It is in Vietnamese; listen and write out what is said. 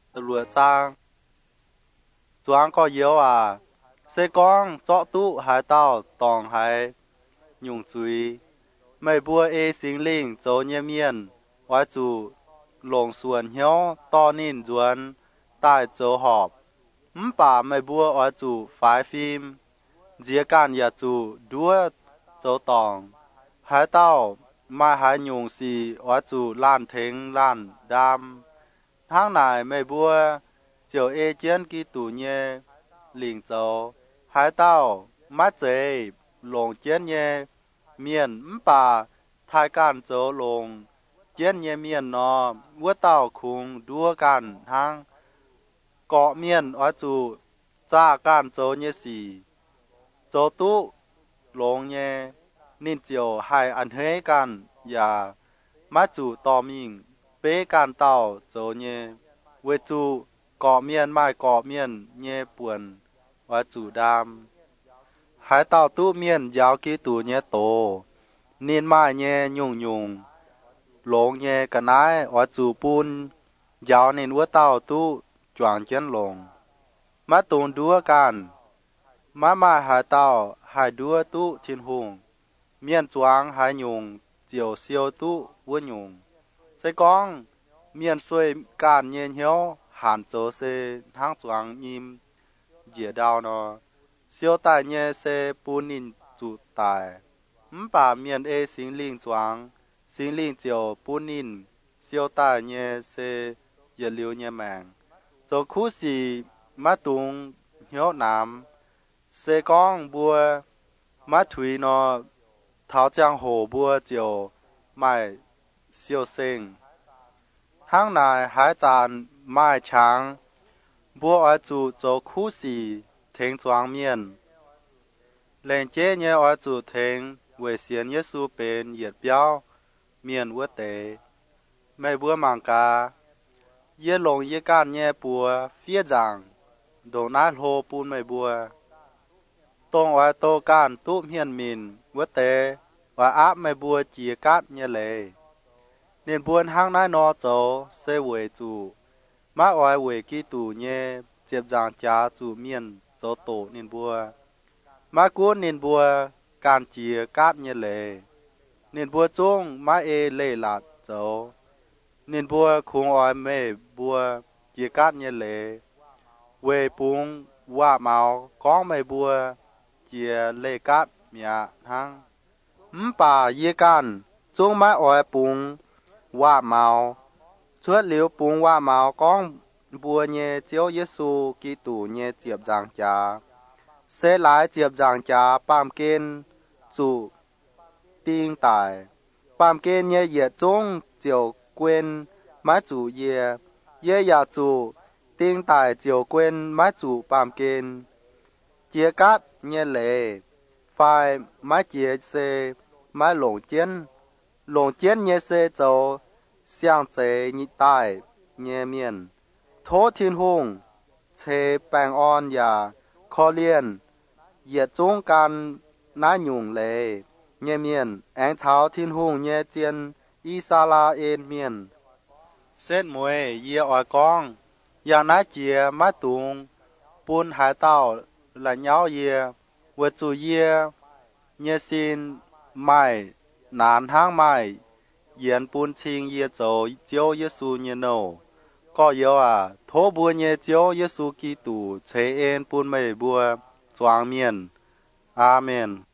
lùa trang choáng có yếu xe con chọ tụ hai tàu tòng hai nhung chui mấy bùa sinh linh dấu nhẹ miên oai chủ lồng xuân hiếu to nín duan tại dấu họp bà mấy bùa oai chủ phái phim dĩa can ya chủ đua dấu tòng hai tàu mai hai nhung xì oai chủ lan thính lan đam tháng này mấy bùa chiều chiến ký tủ nhé liền dấu hai tàu mắt dễ lồng chiến nhé miền bà thái can dấu lồng chiến nhé miền nó vua tàu khung đua can hang cọ miền ở chủ cha can dấu nhé xì dấu tu lồng nhé nên chiều hai ăn hết can ya mắt chủ tò mình bế can tàu dấu nhé với chủ cọ miền mai cọ miền nhé buồn và chủ đam hai tàu tu miền giáo ký tủ nhé tổ nên mai nhé nhung nhung lồng nhé cả nái và chủ bùn giáo nên vua tàu tu choàng chân lồng má tồn đua can má mai hai tàu hai đua tu thiên hùng miền choàng hai nhung chiều siêu tu vua nhung xây con miền xuôi can nhé hiếu hàn chỗ xe thang choàng nhim dĩa đào nó siêu tài nhé xe bùn nín chủ tài bà miền sinh linh choàng sinh linh chiều bùn nín siêu tài nhé xe dĩa liu nhé màng chỗ khu xì má tung hiếu nam xe con bùa má thủy nó tháo giang hồ bùa chiều mai siêu sinh tháng này hải tràn mai trắng bùa ở chủ chỗ khu xì thính choáng miền lên chế nhé ở chủ thính về xiên Giêsu bên nhiệt béo miền vua tế mấy bùa mang cá yết lồng yết can nhé bùa phía giang đồ nát hồ bùn mấy bùa tông ở tô can túp hiền mìn vua tế và áp mấy bùa chỉ cát nhé lệ nên buồn hang nai nó chỗ sẽ về chủ má oai về kí tù nhé tiếp giang cha chủ miền chỗ tổ nên bùa má cuốn nên bùa can chia cát nhé lệ nên bùa chung má lệ lạt chỗ nên bùa khung oai mê bùa chia cát nhé lệ về bung hoa màu có mấy bùa chia lệ cát mía hang bà ye can chung má oai bung hoa màu suốt liu bung hoa màu con bùa nhé chiếu Giêsu Kitô nhé tiếp giang cha sẽ lại tiếp giang cha bám kiên chủ tinh tài bám kiên nhé yết trung chiều quên má chủ ye ye ya chủ tinh tài chiều quên má chủ bám kiên chia cát nhé lệ phải má chia xe má lồng chiến nhé xe châu xiang chế nhị tài nhé miền thố thiên hùng chế bang on ya khó liên yết trung can ná nhung lệ nhé miền ánh tháo thiên hùng nhé chiên y sa la en miền xét mùi yê ở con ya ná chia má tung bún hải tàu là nhau yê vượt chủ yê nhé xin mai nán hang mai yến bún chinh yê châu chiếu Giêsu nhé nô có yếu thố bùa nhé chiếu Giêsu Kitô chế en bún mê bùa choáng miền Amen.